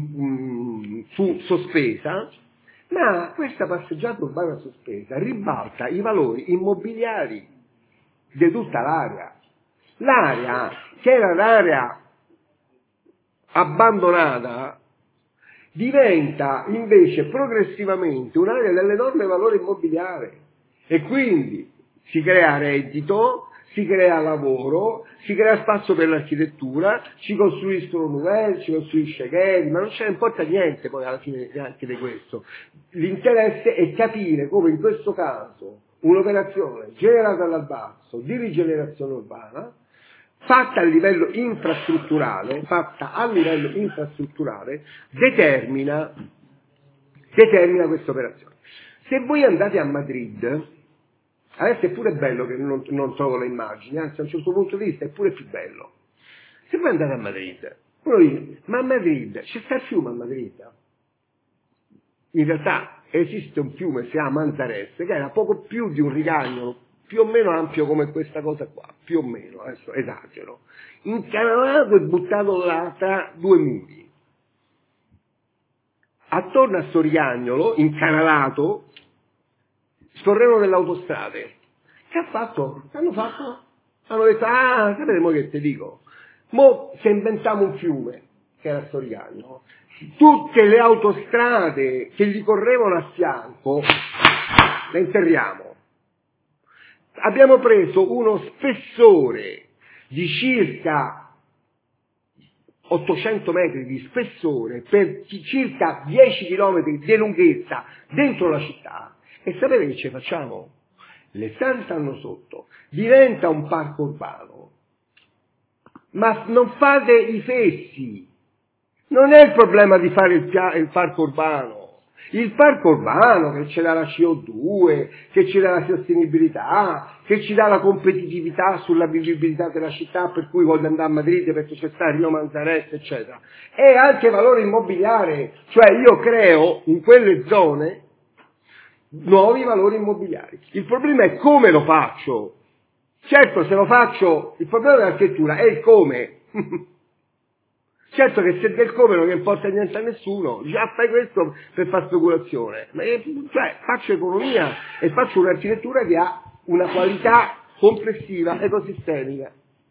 sospesa, ma questa passeggiata urbana sospesa ribalta i valori immobiliari di tutta l'area. L'area, che era l'area abbandonata, diventa invece progressivamente un'area dell'enorme valore immobiliare e quindi si crea reddito, si crea lavoro, si crea spazio per l'architettura, ci costruiscono nouvelle, ci costruisce Getty, ma non ce ne importa niente poi alla fine neanche di questo. L'interesse è capire come in questo caso un'operazione generata dal basso di rigenerazione urbana fatta a livello infrastrutturale, determina questa operazione. Se voi andate a Madrid, adesso è pure bello che non trovo le immagini, anzi a un certo punto di vista è pure più bello. Se voi andate a Madrid, uno dice, ma a Madrid, c'è sta il fiume a Madrid? In realtà esiste un fiume, si chiama Manzanares, che era poco più di un rigagnolo, più o meno ampio come questa cosa qua, più o meno, adesso esagero, incanalato e buttato là tra due muri. Attorno a sto rigagnolo, incanalato, scorrevano delle autostrade. Che ha fatto? Che hanno fatto? Hanno detto, sapete che te dico? Mo se inventiamo un fiume, che era sto rigagnolo, tutte le autostrade che gli correvano a fianco, le interriamo. Abbiamo preso uno spessore di circa 800 metri di spessore per circa 10 chilometri di lunghezza dentro la città e sapete che ci facciamo? Le stanze stanno sotto, diventa un parco urbano, ma non fate i fessi, non è il problema di fare il parco urbano. Il parco urbano che ci dà la CO2, che ci dà la sostenibilità, che ci dà la competitività sulla vivibilità della città, per cui voglio andare a Madrid perché c'è sta Rio Manzanares, eccetera. E anche valore immobiliare, cioè io creo in quelle zone nuovi valori immobiliari. Il problema è come lo faccio. Certo, se lo faccio, il problema dell'architettura è il come. Certo che se del come non importa niente a nessuno, già fai questo per fare speculazione. Ma cioè, faccio economia e faccio un'architettura che ha una qualità complessiva, ecosistemica.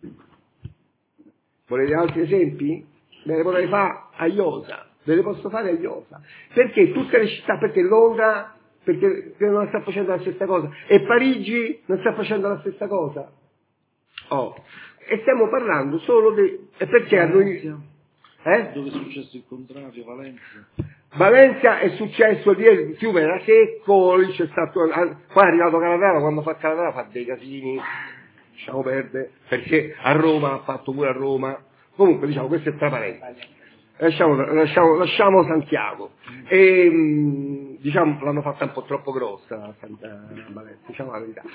Volete altri esempi? Ve ne potrei fare a Iosa, ve ne posso fare a Iosa. Perché tutte le città, perché Londra, perché non sta facendo la stessa cosa, e Parigi non sta facendo la stessa cosa. Oh. E stiamo parlando solo di... E perché a noi... Dove è successo il contrario, Valencia? Valencia è successo lì, il fiume era secco, lì c'è stato... Poi è arrivato Calatara, quando fa Calatara fa dei casini, lasciamo perdere, perché a Roma ha fatto pure a Roma. Comunque, diciamo, questo è tra parentesi. Lasciamo Santiago. E, diciamo, l'hanno fatta un po' troppo grossa, Valencia, diciamo la verità.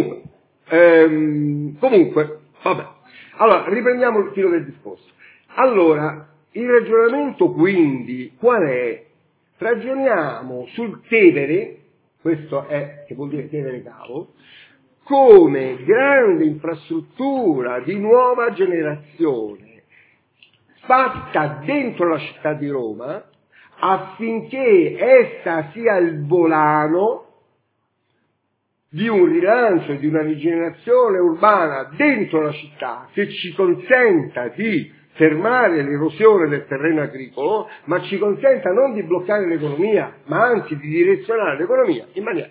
Comunque, vabbè. Allora, riprendiamo il filo del discorso. Allora, il ragionamento quindi qual è? Ragioniamo sul Tevere, questo è, che vuol dire Tevere Cavo, come grande infrastruttura di nuova generazione fatta dentro la città di Roma affinché essa sia il volano di un rilancio, di una rigenerazione urbana dentro la città che ci consenta di fermare l'erosione del terreno agricolo, ma ci consenta non di bloccare l'economia, ma anzi di direzionare l'economia in maniera...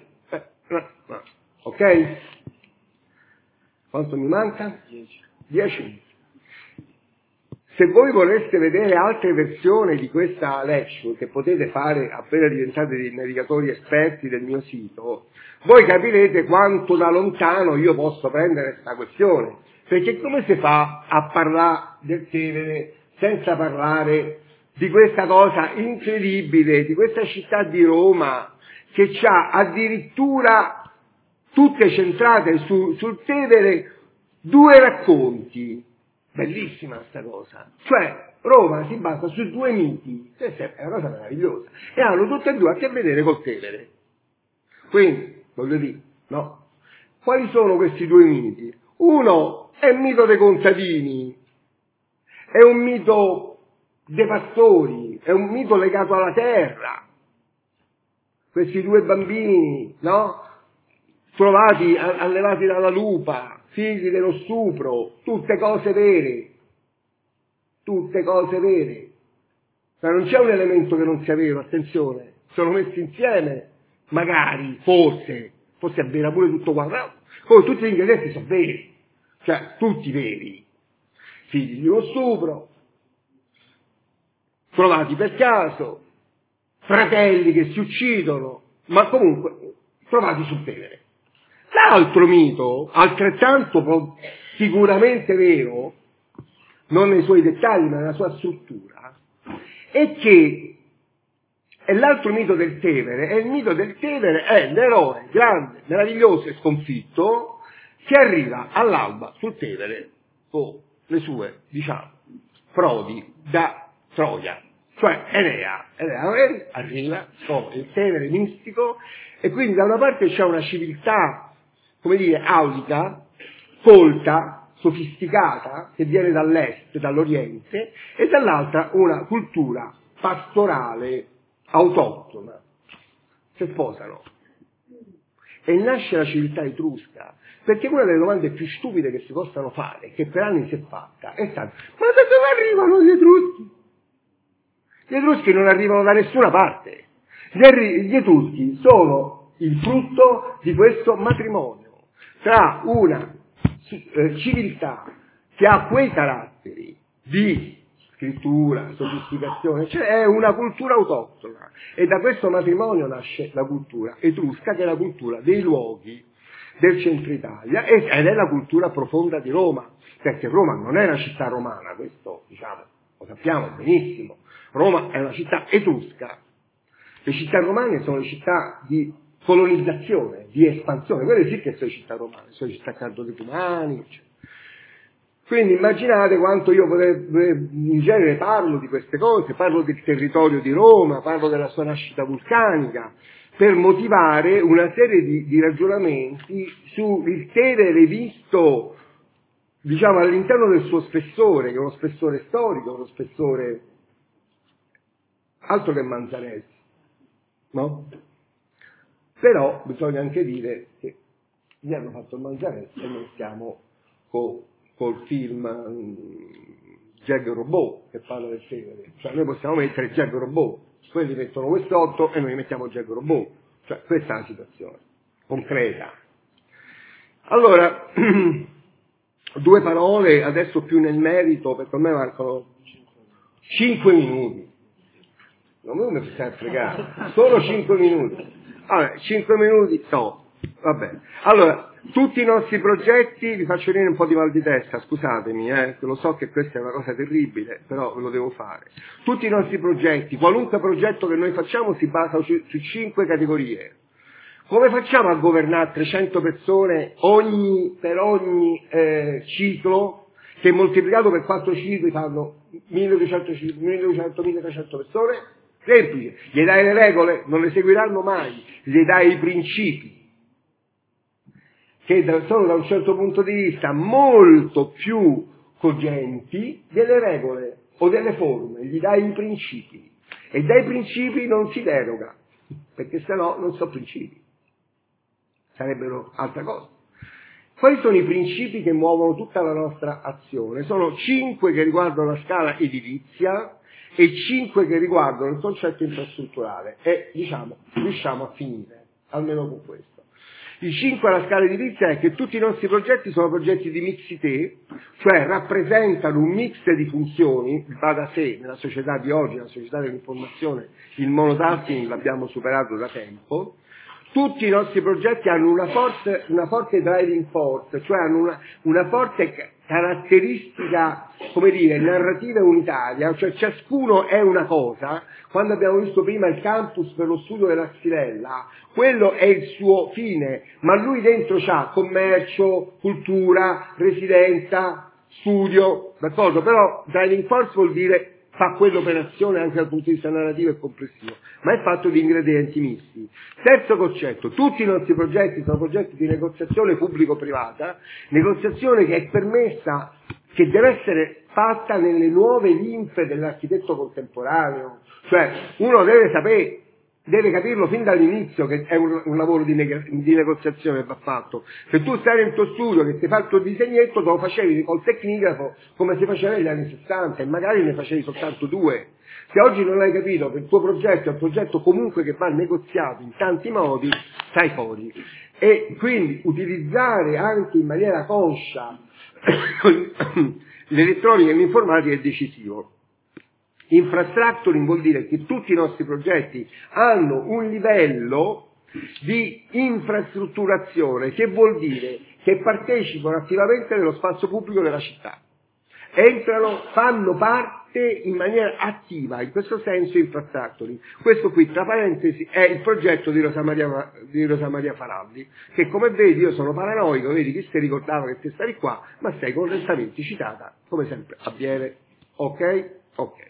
Ok? Quanto mi manca? 10 minuti. Se voi voleste vedere altre versioni di questa lecture, che potete fare appena diventate dei navigatori esperti del mio sito, voi capirete quanto da lontano io posso prendere questa questione. Perché come si fa a parlare del Tevere senza parlare di questa cosa incredibile, di questa città di Roma che ha addirittura tutte centrate sul Tevere 2 racconti? Bellissima questa cosa. Cioè, Roma si basa su 2 miti, è una cosa meravigliosa, e hanno tutte e 2 a che vedere col Tevere. Quindi, voglio dire, no? Quali sono questi 2 miti? Uno è il mito dei contadini, è un mito dei pastori, è un mito legato alla terra. Questi 2 bambini, no? Trovati, allevati dalla lupa, figli dello stupro, tutte cose vere. Tutte cose vere. Ma non c'è un elemento che non sia vero, attenzione. Sono messi insieme, magari, forse è vera pure tutto quanto. Come tutti gli ingredienti sono veri. Cioè, tutti veri. Figli di uno stupro, trovati per caso, fratelli che si uccidono, ma comunque trovati sul Tevere. L'altro mito, altrettanto sicuramente vero, non nei suoi dettagli ma nella sua struttura, è che l'altro mito del Tevere, e il mito del Tevere è l'eroe grande, meraviglioso e sconfitto che arriva all'alba sul Tevere con le sue, diciamo, frodi da Troia. Cioè Enea arriva con il Tevere mistico, e quindi da una parte c'è una civiltà, come dire, aulica, colta, sofisticata, che viene dall'est, dall'oriente, e dall'altra una cultura pastorale, autoctona. Si sposano. E nasce la civiltà etrusca, perché una delle domande più stupide che si possano fare, che per anni si è fatta, è stata: ma da dove arrivano gli Etruschi? Gli Etruschi non arrivano da nessuna parte. Gli Etruschi sono il frutto di questo matrimonio tra una civiltà che ha quei caratteri di scrittura, sofisticazione, cioè è una cultura autoctona, e da questo matrimonio nasce la cultura etrusca, che è la cultura dei luoghi del centro Italia ed è la cultura profonda di Roma, perché Roma non è una città romana, questo diciamo lo sappiamo benissimo. Roma è una città etrusca. Le città romane sono le città di colonizzazione, di espansione, quelle sì che sono città romane, sono città cardodecumani, eccetera. Quindi immaginate quanto io in genere parlo di queste cose, parlo del territorio di Roma, parlo della sua nascita vulcanica, per motivare una serie di ragionamenti sul tenere visto, diciamo, all'interno del suo spessore, che è uno spessore storico, uno spessore altro che Manzanesi, no? Però bisogna anche dire che gli hanno fatto il Manzanesi e noi stiamo col film Jag Robot che parla del Tevere, cioè noi possiamo mettere Jag Robot, quelli mettono quest'otto e noi mettiamo Jag Robot, cioè questa è la situazione concreta. Allora, due parole adesso più nel merito, perché a me mancano 5 minuti. Non mi stai a fregare, solo 5 minuti. Allora, 5 minuti, no, vabbè. Allora, tutti i nostri progetti, vi faccio venire un po' di mal di testa, scusatemi, lo so che questa è una cosa terribile, però ve lo devo fare. Tutti i nostri progetti, qualunque progetto che noi facciamo si basa su 5 categorie. Come facciamo a governare 300 persone per ogni ciclo, che moltiplicato per 4 cicli fanno 1200-1300 persone? Semplice, gli dai le regole, non le seguiranno mai, gli dai i principi, che sono da un certo punto di vista molto più cogenti delle regole o delle forme, gli dai i principi, e dai principi non si deroga, perché sennò non sono principi, sarebbero altra cosa. Quali sono i principi che muovono tutta la nostra azione? Sono 5 che riguardano la scala edilizia e 5 che riguardano il concetto infrastrutturale, e diciamo riusciamo a finire almeno con questo. I 5 alla scala edilizia è che tutti i nostri progetti sono progetti di mixité, cioè rappresentano un mix di funzioni, va da sé, nella società di oggi, nella società dell'informazione, il monotasking l'abbiamo superato da tempo. Tutti i nostri progetti hanno una forte driving force, cioè hanno una forte caratteristica, come dire, narrativa unitaria, cioè ciascuno è una cosa. Quando abbiamo visto prima il campus per lo studio della xylella, quello è il suo fine, ma lui dentro c'ha commercio, cultura, residenza, studio, d'accordo? Però driving force vuol dire fa quell'operazione anche dal punto di vista narrativo e complessivo, ma è fatto di ingredienti misti. Terzo concetto, tutti i nostri progetti sono progetti di negoziazione pubblico-privata, negoziazione che è permessa, che deve essere fatta nelle nuove linfe dell'architetto contemporaneo, cioè uno deve capirlo fin dall'inizio che è un lavoro di negoziazione che va fatto. Se tu stai nel tuo studio che ti fai il tuo disegnetto, te lo facevi col tecnigrafo come si faceva negli anni 60 e magari ne facevi soltanto 2. Se oggi non hai capito che il tuo progetto è un progetto comunque che va negoziato in tanti modi, stai fuori. E quindi utilizzare anche in maniera conscia l'elettronica e l'informatica è decisivo. Infrastructuring vuol dire che tutti i nostri progetti hanno un livello di infrastrutturazione, che vuol dire che partecipano attivamente nello spazio pubblico della città. Fanno parte in maniera attiva, in questo senso infrastructuring. Questo qui, tra parentesi, è il progetto di Rosa Maria Faraldi, che come vedi io sono paranoico, vedi chi si ricordava che te stavi qua, ma sei correttamente citata, come sempre avviene. Ok? Ok.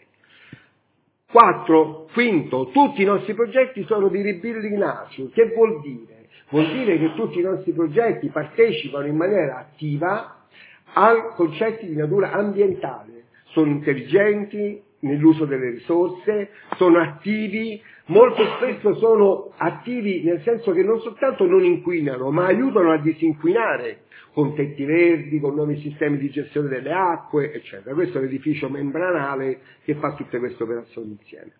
4. Quinto, tutti i nostri progetti sono di rebuilding nature. Che vuol dire? Vuol dire che tutti i nostri progetti partecipano in maniera attiva a concetti di natura ambientale. Sono intelligenti nell'uso delle risorse, sono attivi, molto spesso sono attivi nel senso che non soltanto non inquinano, ma aiutano a disinquinare con tetti verdi, con nuovi sistemi di gestione delle acque, eccetera. Questo è l'edificio membranale che fa tutte queste operazioni insieme.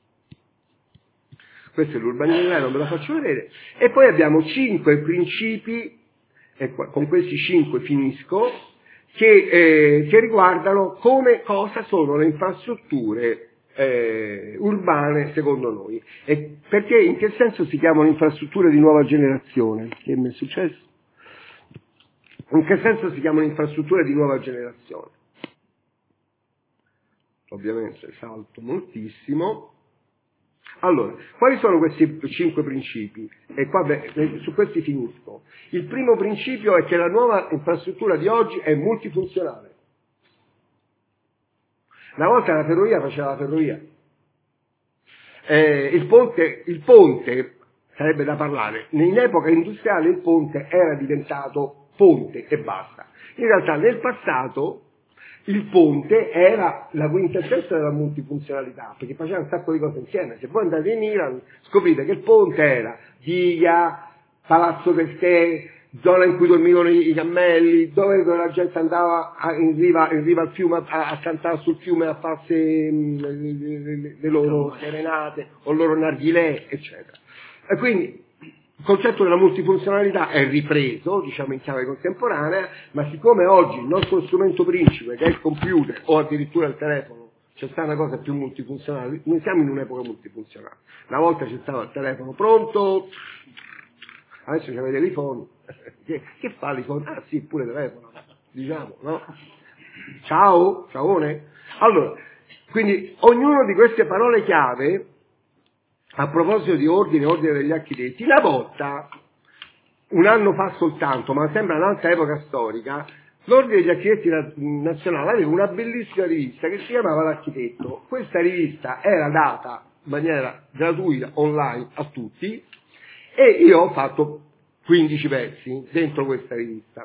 Questo è l'urbanismo, non ve lo faccio vedere. E poi abbiamo 5 principi, e con questi 5 finisco, che riguardano cosa sono le infrastrutture urbane secondo noi. E perché, in che senso si chiamano infrastrutture di nuova generazione? Che mi è successo? In che senso si chiamano infrastrutture di nuova generazione? Ovviamente salto moltissimo. Allora, quali sono questi 5 principi? E qua su questi finisco. Il primo principio è che la nuova infrastruttura di oggi è multifunzionale. Una volta la ferrovia faceva la ferrovia. Il ponte sarebbe da parlare. In epoca industriale il ponte era diventato ponte e basta. In realtà nel passato il ponte era la quintessenza della multifunzionalità, perché faceva un sacco di cose insieme. Se voi andate in Iran scoprite che il ponte era Digha, Palazzo del Tè, zona in cui dormivano i cammelli, dove la gente andava in riva al fiume a cantare sul fiume, a farsi le loro serenate o il loro narghilè, eccetera. E quindi il concetto della multifunzionalità è ripreso, diciamo in chiave contemporanea, ma siccome oggi il nostro strumento principe, che è il computer o addirittura il telefono, c'è stata una cosa più multifunzionale, noi siamo in un'epoca multifunzionale. Una volta c'è stato il telefono pronto, adesso c'avete l'iPhone. Che fa l'iPhone? Ah sì, pure telefono, diciamo, no? Ciao, ciaone. Allora, quindi ognuno di queste parole chiave, a proposito di ordine degli architetti, una volta, un anno fa soltanto, ma sembra un'altra epoca storica, l'Ordine degli Architetti Nazionale aveva una bellissima rivista che si chiamava L'Architetto. Questa rivista era data in maniera gratuita, online, a tutti, e io ho fatto 15 pezzi dentro questa rivista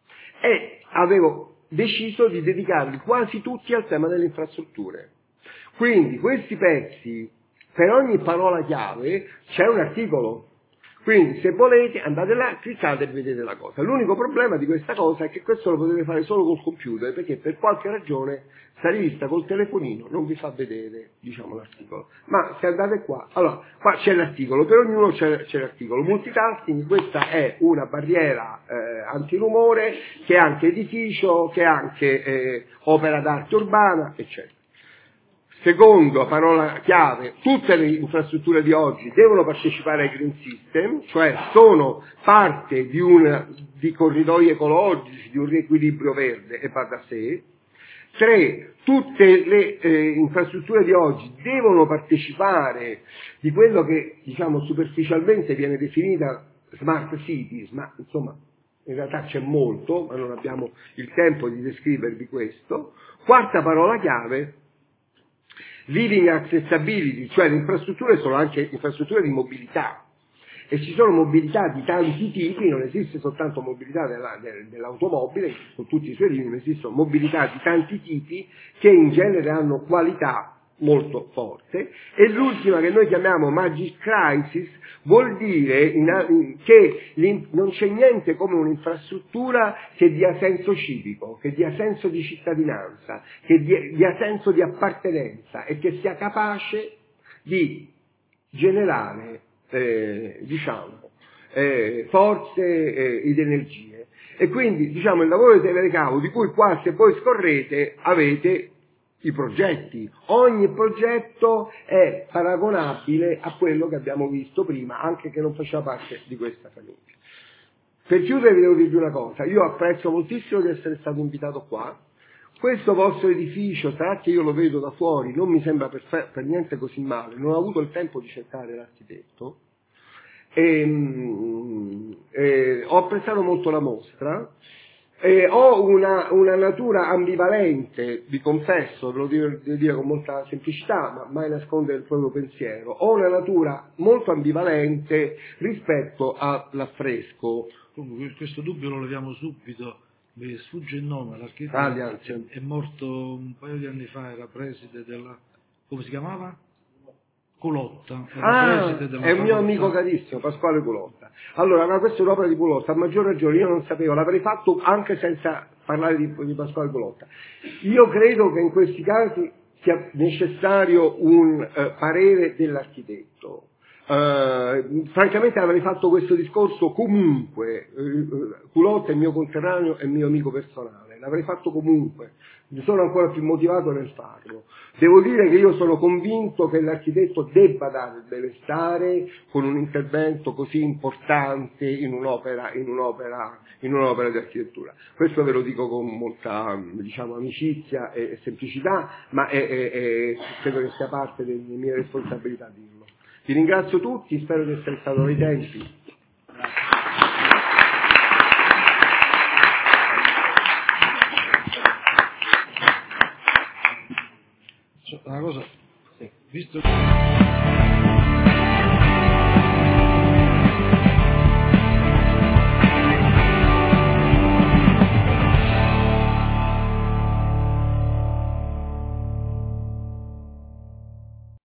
e avevo deciso di dedicarli quasi tutti al tema delle infrastrutture. Quindi questi pezzi, per ogni parola chiave c'è un articolo, quindi se volete andate là, cliccate e vedete la cosa. L'unico problema di questa cosa è che questo lo potete fare solo col computer, perché per qualche ragione sta rivista col telefonino non vi fa vedere, diciamo, l'articolo. Ma se andate qua, allora, qua c'è l'articolo, per ognuno c'è l'articolo. Multitasking, questa è una barriera antirumore, che è anche edificio, che è anche opera d'arte urbana, eccetera. Secondo parola chiave, tutte le infrastrutture di oggi devono partecipare ai green system, cioè sono parte di corridoi ecologici, di un riequilibrio verde e va da sé. 3. Tutte le infrastrutture di oggi devono partecipare di quello che, diciamo, superficialmente viene definita smart cities, ma insomma in realtà c'è molto, ma non abbiamo il tempo di descrivervi questo. 4. parola chiave, living accessibility, cioè le infrastrutture sono anche infrastrutture di mobilità e ci sono mobilità di tanti tipi, non esiste soltanto mobilità dell'automobile con tutti i suoi limiti, ma esistono mobilità di tanti tipi che in genere hanno qualità molto forte. E l'ultima, che noi chiamiamo magic crisis, vuol dire che non c'è niente come un'infrastruttura che dia senso civico, che dia senso di cittadinanza, che dia senso di appartenenza e che sia capace di generare forze ed energie. E quindi, diciamo, il lavoro di telecavo, di cui qua, se voi scorrete, avete i progetti. Ogni progetto è paragonabile a quello che abbiamo visto prima, anche che non faceva parte di questa famiglia. Per chiudere vi devo dirvi una cosa: io apprezzo moltissimo di essere stato invitato qua. Questo vostro edificio, sarà che io lo vedo da fuori, non mi sembra per niente così male, non ho avuto il tempo di cercare l'architetto, ho apprezzato molto la mostra. Ho una natura ambivalente, vi confesso, ve lo devo dire con molta semplicità, ma mai nascondere il proprio pensiero. Ho una natura molto ambivalente rispetto all'affresco. Comunque questo dubbio lo leviamo subito, mi sfugge il nome, l'architetto è morto un paio di anni fa, era preside della, come si chiamava? Culotta. È un mio amico carissimo, Pasquale Culotta. Allora, ma questa è un'opera di Culotta, a maggior ragione io non sapevo, l'avrei fatto anche senza parlare di Pasquale Culotta. Io credo che in questi casi sia necessario un parere dell'architetto. Francamente avrei fatto questo discorso comunque, Culotta è mio conterraneo e mio amico personale, l'avrei fatto comunque, sono ancora più motivato nel farlo. Devo dire che io sono convinto che l'architetto debba dare il benestare con un intervento così importante in un'opera di architettura. Questo ve lo dico con molta, diciamo, amicizia e semplicità, ma credo che sia parte delle mie responsabilità dirlo. Vi ringrazio tutti, spero di essere stato nei tempi. Una cosa, visto